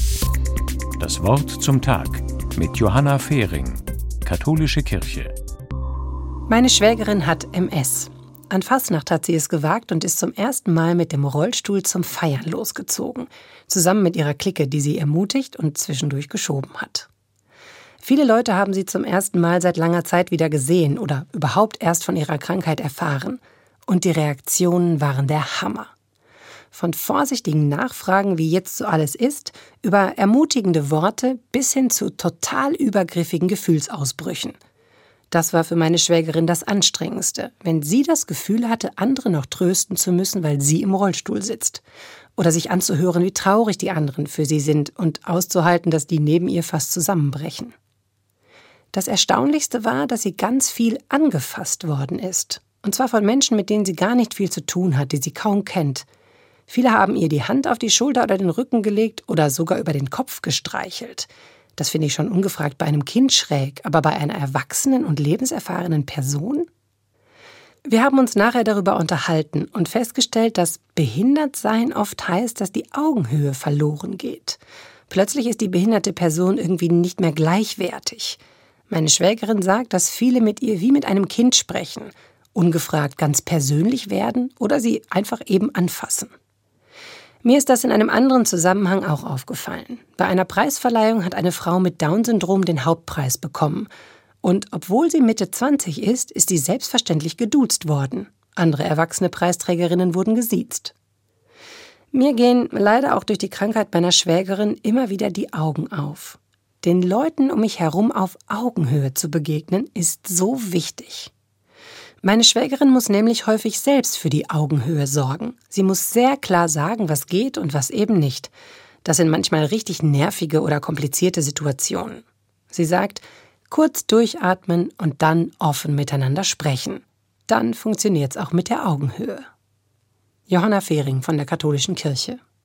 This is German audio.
Das Wort zum Tag mit Johanna Fehring, Katholische Kirche. Meine Schwägerin hat MS. An Fastnacht hat sie es gewagt und ist zum ersten Mal mit dem Rollstuhl zum Feiern losgezogen. Zusammen mit ihrer Clique, die sie ermutigt und zwischendurch geschoben hat. Viele Leute haben sie zum ersten Mal seit langer Zeit wieder gesehen oder überhaupt erst von ihrer Krankheit erfahren. Und die Reaktionen waren der Hammer. Von vorsichtigen Nachfragen, wie jetzt so alles ist, über ermutigende Worte bis hin zu total übergriffigen Gefühlsausbrüchen. Das war für meine Schwägerin das Anstrengendste, wenn sie das Gefühl hatte, andere noch trösten zu müssen, weil sie im Rollstuhl sitzt. Oder sich anzuhören, wie traurig die anderen für sie sind und auszuhalten, dass die neben ihr fast zusammenbrechen. Das Erstaunlichste war, dass sie ganz viel angefasst worden ist. Und zwar von Menschen, mit denen sie gar nicht viel zu tun hat, die sie kaum kennt. Viele haben ihr die Hand auf die Schulter oder den Rücken gelegt oder sogar über den Kopf gestreichelt. Das finde ich schon ungefragt bei einem Kind schräg, aber bei einer erwachsenen und lebenserfahrenen Person? Wir haben uns nachher darüber unterhalten und festgestellt, dass Behindertsein oft heißt, dass die Augenhöhe verloren geht. Plötzlich ist die behinderte Person irgendwie nicht mehr gleichwertig. Meine Schwägerin sagt, dass viele mit ihr wie mit einem Kind sprechen, ungefragt ganz persönlich werden oder sie einfach eben anfassen. Mir ist das in einem anderen Zusammenhang auch aufgefallen. Bei einer Preisverleihung hat eine Frau mit Down-Syndrom den Hauptpreis bekommen. Und obwohl sie Mitte 20 ist sie selbstverständlich geduzt worden. Andere erwachsene Preisträgerinnen wurden gesiezt. Mir gehen leider auch durch die Krankheit meiner Schwägerin immer wieder die Augen auf. Den Leuten um mich herum auf Augenhöhe zu begegnen, ist so wichtig. Meine Schwägerin muss nämlich häufig selbst für die Augenhöhe sorgen. Sie muss sehr klar sagen, was geht und was eben nicht. Das sind manchmal richtig nervige oder komplizierte Situationen. Sie sagt, kurz durchatmen und dann offen miteinander sprechen. Dann funktioniert's auch mit der Augenhöhe. Johanna Fehring von der Katholischen Kirche.